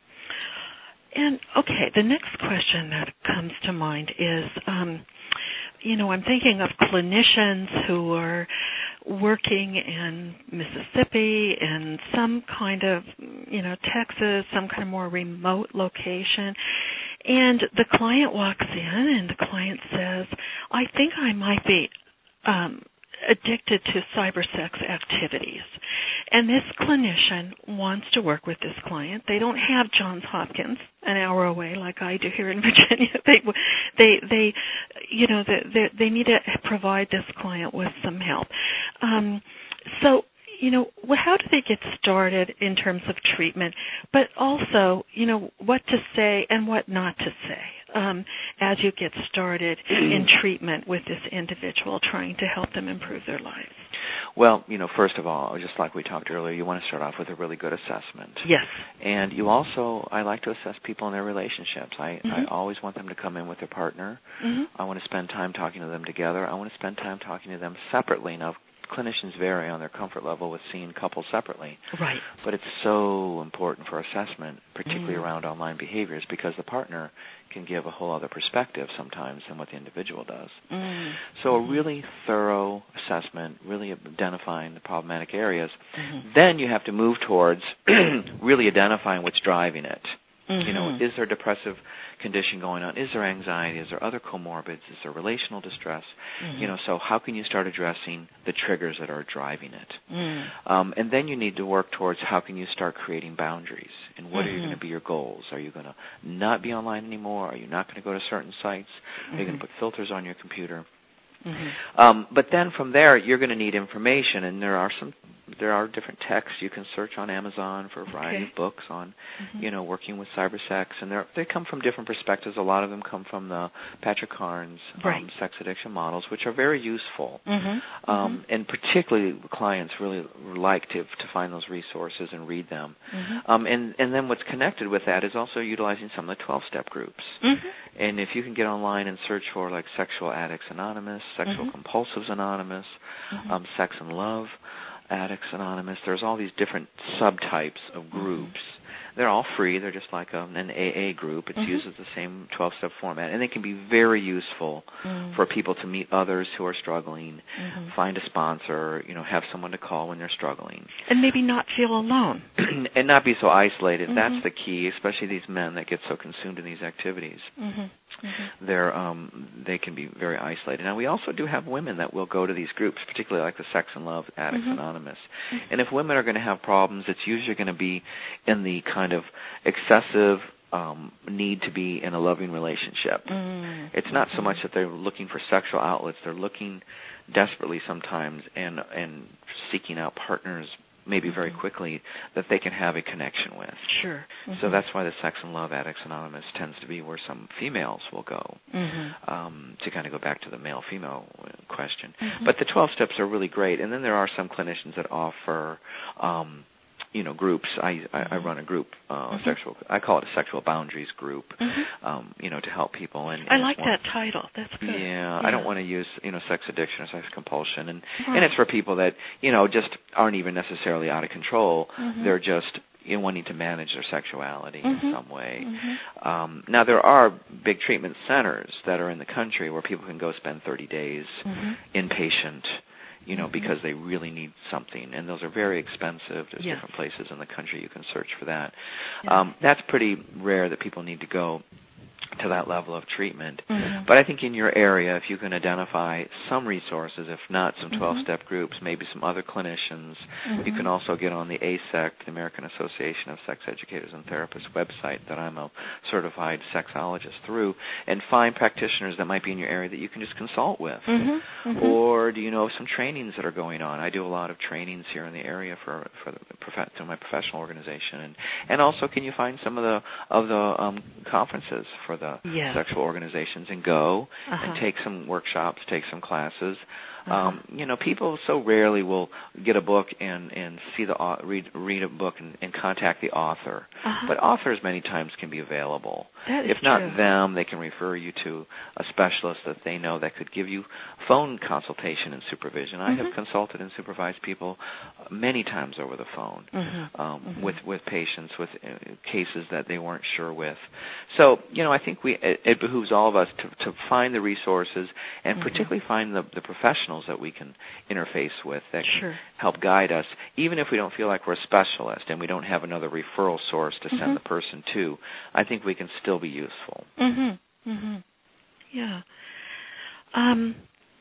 And, okay, the next question that comes to mind is, um, you know, I'm thinking of clinicians who are working in Mississippi, in some kind of, you know, Texas, some kind of more remote location, and the client walks in and the client says, I think I might be um, addicted to cybersex activities. And this clinician wants to work with this client. They don't have Johns Hopkins an hour away like I do here in Virginia. They, they, they, you know, they, they need to provide this client with some help. Um, so, you know, how do they get started in terms of treatment, but also, you know, what to say and what not to say um, as you get started in treatment with this individual, trying to help them improve their lives? Well, you know, first of all, just like we talked earlier, you want to start off with a really good assessment. Yes. And you also, I like to assess people in their relationships. I, mm-hmm. I always want them to come in with their partner. Mm-hmm. I want to spend time talking to them together. I want to spend time talking to them separately. Now, clinicians vary on their comfort level with seeing couples separately. Right. But it's so important for assessment, particularly mm. around online behaviors, because the partner can give a whole other perspective sometimes than what the individual does. Mm. So mm-hmm. a really thorough assessment, really identifying the problematic areas. Mm-hmm. Then you have to move towards really identifying what's driving it. Mm-hmm. You know, is there depressive condition going on? Is there anxiety? Is there other comorbids? Is there relational distress? Mm-hmm. You know, so how can you start addressing the triggers that are driving it? Mm. Um, and then you need to work towards how can you start creating boundaries, and what mm-hmm. are going to be your goals? Are you going to not be online anymore? Are you not going to go to certain sites? Mm-hmm. Are you going to put filters on your computer? Mm-hmm. Um, but then from there, you're going to need information, and there are some, there are different texts you can search on Amazon for a variety okay. of books on, mm-hmm. you know, working with cybersex, and they come from different perspectives. A lot of them come from the Patrick Carnes right. um, sex addiction models, which are very useful, mm-hmm. Um, mm-hmm. and particularly clients really like to to find those resources and read them. Mm-hmm. Um, and and then what's connected with that is also utilizing some of the twelve-step groups. Mm-hmm. And if you can get online and search for like Sexual Addicts Anonymous, Sexual mm-hmm. Compulsives Anonymous, mm-hmm. um, Sex and Love Addicts Anonymous, there's all these different subtypes of groups. Mm-hmm. They're all free. They're just like a, an A A group. It mm-hmm. uses the same twelve-step format. And they can be very useful mm-hmm. for people to meet others who are struggling, mm-hmm. find a sponsor, you know, have someone to call when they're struggling. And maybe not feel alone. And not be so isolated. Mm-hmm. That's the key, especially these men that get so consumed in these activities. Mm-hmm. Mm-hmm. They're, um, they can be very isolated. Now, we also do have women that will go to these groups, particularly like the Sex and Love Addicts mm-hmm. Anonymous. Mm-hmm. And if women are going to have problems, it's usually going to be in the kind of excessive um, need to be in a loving relationship. Mm-hmm. It's not so much that they're looking for sexual outlets. They're looking desperately sometimes and and seeking out partners maybe very quickly that they can have a connection with. Sure. Mm-hmm. So that's why the Sex and Love Addicts Anonymous tends to be where some females will go, mm-hmm. um, to kind of go back to the male-female question. Mm-hmm. But the twelve steps are really great. And then there are some clinicians that offer um, you know, groups. I, I, I run a group, uh, mm-hmm. sexual. I call it a sexual boundaries group. Mm-hmm. Um, you know, to help people. And, and I like that title. That's good. Yeah, yeah, I don't want to use you know sex addiction or sex compulsion, and right. and it's for people that you know just aren't even necessarily out of control. Mm-hmm. They're just you know, wanting to manage their sexuality mm-hmm. in some way. Mm-hmm. Um, now there are big treatment centers that are in the country where people can go spend thirty days mm-hmm. inpatient. You know, mm-hmm. because they really need something, and those are very expensive. There's yes. different places in the country you can search for that. Yeah. Um, that's pretty rare that people need to go to that level of treatment. Mm-hmm. But I think in your area, if you can identify some resources, if not some twelve-step mm-hmm. groups, maybe some other clinicians, mm-hmm. you can also get on the A S E C, the American Association of Sex Educators and Therapists website that I'm a certified sexologist through, and find practitioners that might be in your area that you can just consult with. Mm-hmm. Mm-hmm. Or do you know of some trainings that are going on? I do a lot of trainings here in the area for for the prof- to my professional organization, and and also can you find some of the of the um, conferences for the yes. sexual organizations and go uh-huh. and take some workshops, take some classes. Uh-huh. Um, you know, people so rarely will get a book and, and see the read read a book and, and contact the author. Uh-huh. But authors many times can be available. That is if not true. them, they can refer you to a specialist that they know that could give you phone consultation and supervision. Mm-hmm. I have consulted and supervised people many times over the phone mm-hmm. Um, mm-hmm. with with patients with uh, cases that they weren't sure with. So you know, I think we it, it behooves all of us to to find the resources and mm-hmm. particularly find the the professionals that we can interface with that sure. can help guide us, even if we don't feel like we're a specialist and we don't have another referral source to send mm-hmm. the person to. I think we can still be useful. Mm-hmm. Mm-hmm. Yeah. Um,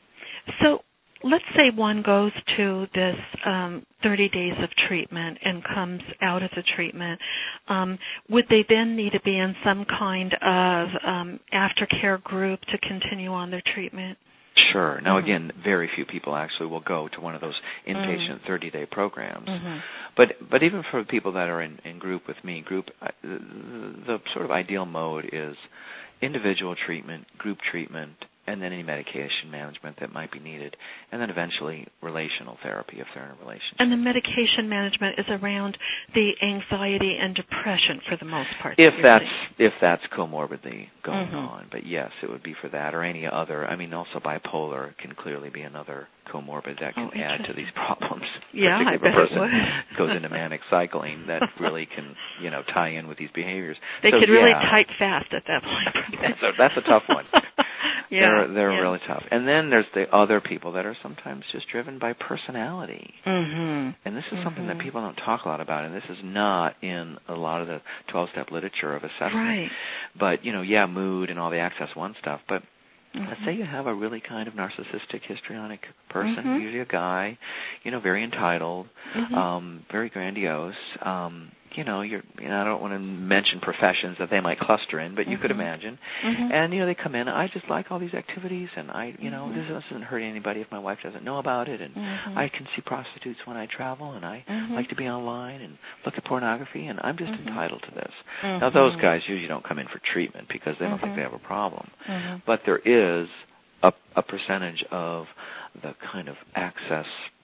so let's say one goes to this um, thirty days of treatment and comes out of the treatment. Um, would they then need to be in some kind of um, aftercare group to continue on their treatment? Sure. Now, mm-hmm. again, very few people actually will go to one of those inpatient thirty-day mm-hmm. programs. Mm-hmm. But but even for people that are in, in group with me, group the, the sort of ideal mode is individual treatment, group treatment, and then any medication management that might be needed, and then eventually relational therapy if they're in a relationship. And the medication management is around the anxiety and depression for the most part. If that that's saying. if that's comorbidly going mm-hmm. on, but yes, it would be for that or any other. I mean, also bipolar can clearly be another comorbid that can oh, add to these problems. Yeah, I bet if a person it would. goes into manic cycling, that really can you know tie in with these behaviors. They so, could really yeah. type fast at that point. that's, a, that's a tough one. yeah, they're they're yeah. really tough. And then there's the other people that are sometimes just driven by personality. Mm-hmm. And this is mm-hmm. something that people don't talk a lot about, and this is not in a lot of the twelve-step literature of assessment. Right. But, you know, yeah, mood and all the Access One stuff, but mm-hmm. let's say you have a really kind of narcissistic, histrionic person, mm-hmm. usually a guy, you know, very entitled, mm-hmm. um, very grandiose. Um, you know, you're, you know, I don't want to mention professions that they might cluster in, but you mm-hmm. could imagine. Mm-hmm. And, you know, they come in, I just like all these activities, and I, you know, mm-hmm. this doesn't hurt anybody if my wife doesn't know about it, and mm-hmm. I can see prostitutes when I travel, and I mm-hmm. like to be online and look at pornography, and I'm just mm-hmm. entitled to this. Mm-hmm. Now, those guys usually don't come in for treatment because they don't mm-hmm. think they have a problem. Mm-hmm. But there is a, a percentage of the kind of access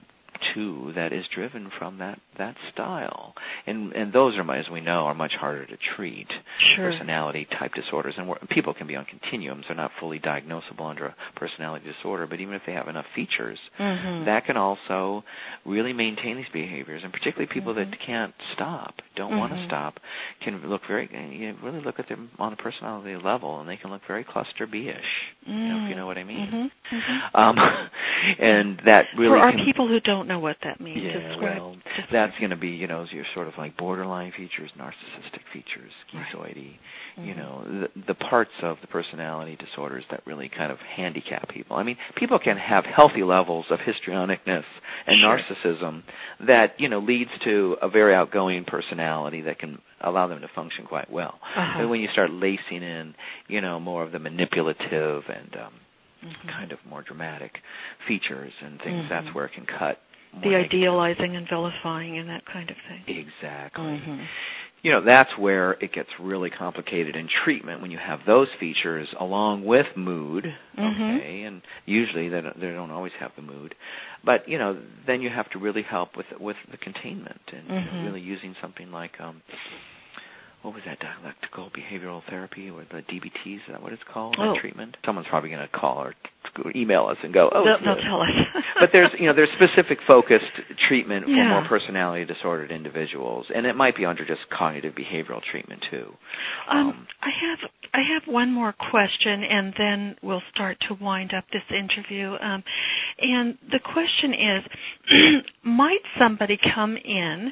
to that is driven from that, that style. And and those are, as we know, are much harder to treat. Sure. Personality type disorders. And we're, people can be on continuums. They're not fully diagnosable under a personality disorder, but even if they have enough features, mm-hmm. that can also really maintain these behaviors. And particularly people mm-hmm. that can't stop, don't mm-hmm. want to stop, can look very, you really look at them on a personality level, and they can look very cluster B-ish, mm-hmm. you know, if you know what I mean. Mm-hmm. Mm-hmm. Um, and that really For our can, people who don't know what that means, yeah, describe, well, describe. that's going to be, you know, your sort of like borderline features, narcissistic features, schizoidy, right. mm-hmm. you know, the, the parts of the personality disorders that really kind of handicap people. I mean, people can have healthy levels of histrionicness and sure. narcissism that, you know, leads to a very outgoing personality that can allow them to function quite well. Uh-huh. But when you start lacing in, you know, more of the manipulative and um, mm-hmm. kind of more dramatic features and things, mm-hmm. that's where it can cut. The idealizing and vilifying and that kind of thing. Exactly. Mm-hmm. You know, that's where it gets really complicated in treatment when you have those features along with mood, mm-hmm. okay, and usually they don't, they don't always have the mood. But, you know, then you have to really help with with the containment and mm-hmm. you know, really using something like, um, what was that, dialectical behavioral therapy, or the D B Ts, is that what it's called, oh. that treatment? Someone's probably going to call or email us and go, oh, they'll, they'll tell us. But there's, you know, there's specific focused treatment for yeah. more personality disordered individuals, and it might be under just cognitive behavioral treatment too. Um, um, I have I have one more question, and then we'll start to wind up this interview. Um, and the question is, might somebody come in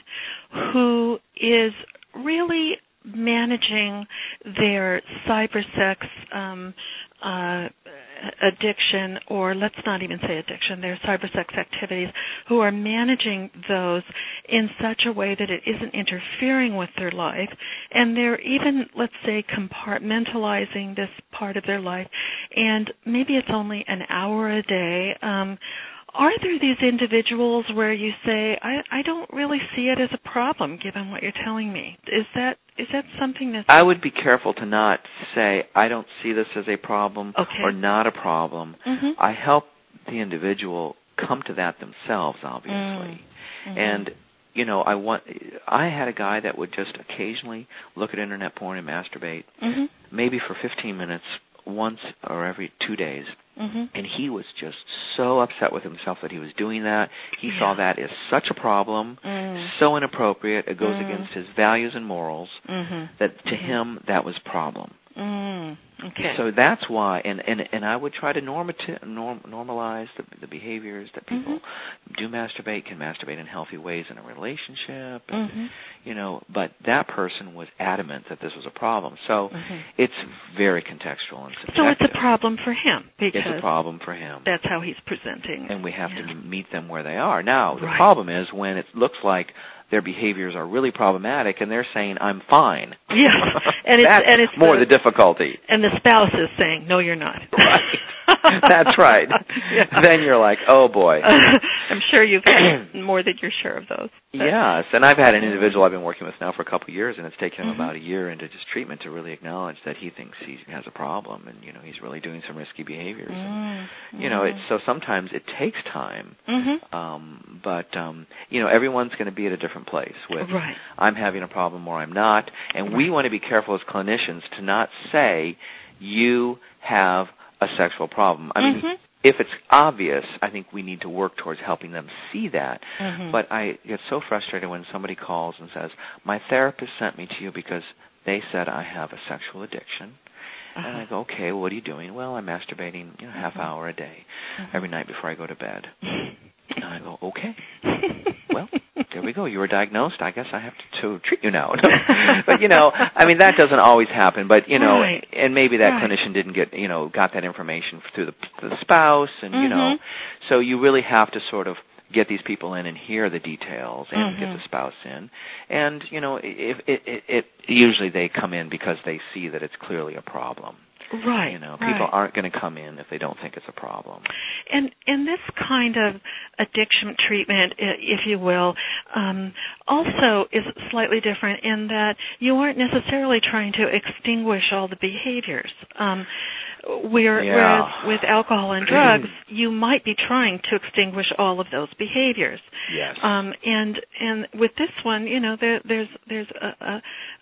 who is really managing their cybersex um, uh, addiction, or let's not even say addiction, their cybersex activities, who are managing those in such a way that it isn't interfering with their life, and they're even, let's say, compartmentalizing this part of their life, and maybe it's only an hour a day. Um, Are there these individuals where you say, I, I don't really see it as a problem given what you're telling me? Is that is that something that's... I would be careful to not say, I don't see this as a problem okay. or not a problem. Mm-hmm. I help the individual come to that themselves, obviously. Mm-hmm. And, you know, I want. I had a guy that would just occasionally look at internet porn and masturbate, mm-hmm. maybe for fifteen minutes once or every two days. Mm-hmm. And he was just so upset with himself that he was doing that. He yeah. saw that as such a problem, mm. so inappropriate, it goes mm. against his values and morals, mm-hmm. that to mm-hmm. him that was a problem. Mm. Okay. So that's why, and, and, and I would try to normati- norm, normalize the, the behaviors that people mm-hmm. do masturbate, can masturbate in healthy ways in a relationship, and, mm-hmm. you know, but that person was adamant that this was a problem. So mm-hmm. it's very contextual and subjective. So it's a problem for him. Because it's a problem for him. That's how he's presenting. And we have yeah. to meet them where they are. Now, the right. problem is when it looks like their behaviors are really problematic and they're saying, I'm fine. Yes. And it's, That's and it's more the, the difficulty. And the spouse is saying, no, you're not. Right. That's right. Yeah. Then you're like, oh, boy. Uh, I'm sure you've had more than you're sure of those. But. Yes, and I've had an individual I've been working with now for a couple of years, and it's taken him mm-hmm. about a year into just treatment to really acknowledge that he thinks he has a problem, and, you know, he's really doing some risky behaviors. Mm-hmm. And, you know, it's, so sometimes it takes time, mm-hmm. um, but, um, you know, everyone's going to be at a different place with right. I'm having a problem or I'm not, and right. we want to be careful as clinicians to not say you have a sexual problem. I mean, mm-hmm. if it's obvious, I think we need to work towards helping them see that. Mm-hmm. But I get so frustrated when somebody calls and says, my therapist sent me to you because they said I have a sexual addiction, Uh-huh. And I go, okay, well, what are you doing? Well, I'm masturbating, you know, half uh-huh. hour a day, uh-huh. every night before I go to bed. And I go, okay. Well, there we go. You were diagnosed. I guess I have to, to treat you now. But, you know, I mean, that doesn't always happen. But, you know, right. and maybe that right. clinician didn't get, you know, got that information through the, the spouse. And, mm-hmm. you know, so you really have to sort of get these people in and hear the details and mm-hmm. get the spouse in. And, you know, if it, it, it usually they come in because they see that it's clearly a problem. Right. You know, people right. aren't going to come in if they don't think it's a problem. And and this kind of addiction treatment, if you will, um, also is slightly different in that you aren't necessarily trying to extinguish all the behaviors. Um, where, yeah. Whereas with alcohol and drugs, you might be trying to extinguish all of those behaviors. Yes. Um, and and with this one, you know, there, there's there's a, a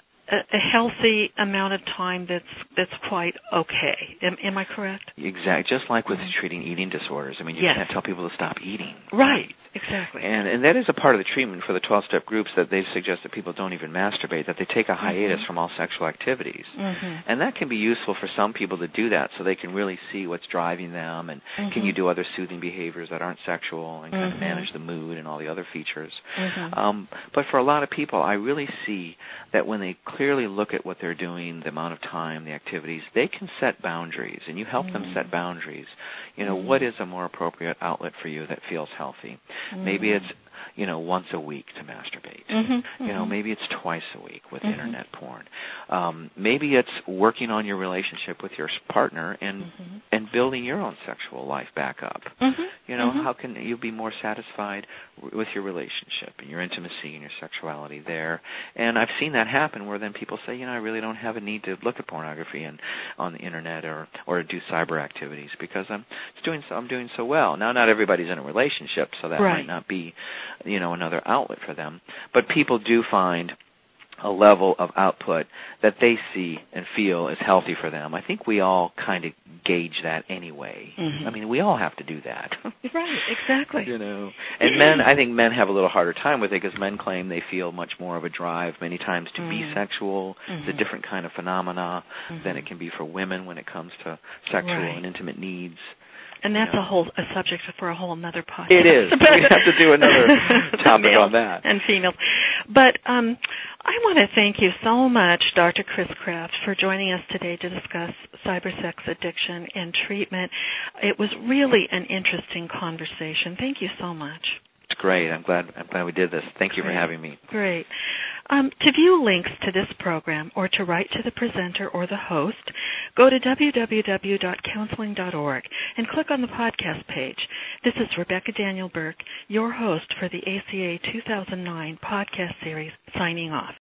a healthy amount of time that's that's quite okay. Am, am I correct? Exactly. Just like with mm-hmm. treating eating disorders. I mean, you yes. can't tell people to stop eating. Right. Exactly. And and that is a part of the treatment for the twelve-step groups that they suggest that people don't even masturbate, that they take a hiatus mm-hmm. from all sexual activities. Mm-hmm. And that can be useful for some people to do that so they can really see what's driving them and mm-hmm. can you do other soothing behaviors that aren't sexual and kind mm-hmm. of manage the mood and all the other features. Mm-hmm. Um, but for a lot of people, I really see that when they clearly look at what they're doing, the amount of time, the activities, they can set boundaries and you help mm-hmm. them set boundaries. You know, mm-hmm. what is a more appropriate outlet for you that feels healthy? Mm-hmm. Maybe it's, you know, once a week to masturbate. Mm-hmm, you know, mm-hmm. maybe it's twice a week with mm-hmm. internet porn. Um, maybe it's working on your relationship with your partner and mm-hmm. and building your own sexual life back up. Mm-hmm. You know, mm-hmm. how can you be more satisfied w- with your relationship and your intimacy and your sexuality there? And I've seen that happen where then people say, you know, I really don't have a need to look at pornography and on the internet or or do cyber activities because I'm it's doing so, I'm doing so well. Now, not everybody's in a relationship, so that right. might not be, you know, another outlet for them. But people do find a level of output that they see and feel is healthy for them. I think we all kind of gauge that anyway. Mm-hmm. I mean, we all have to do that. Right, exactly. You know, and men, I think men have a little harder time with it because men claim they feel much more of a drive many times to mm-hmm. be sexual. Mm-hmm. It's a different kind of phenomena mm-hmm. than it can be for women when it comes to sexual right. and intimate needs. And that's you know. a whole a subject for a whole another podcast. It is. We have to do another topic on that. And females. But um, I want to thank you so much, Doctor Chris Kraft, for joining us today to discuss cybersex addiction and treatment. It was really an interesting conversation. Thank you so much. It's great. I'm glad I'm glad we did this. Thank you Great. for having me. Great. Um, to view links to this program or to write to the presenter or the host, go to w w w dot counseling dot org and click on the podcast page. This is Rebecca Daniel Burke, your host for the A C A two thousand nine podcast series, signing off.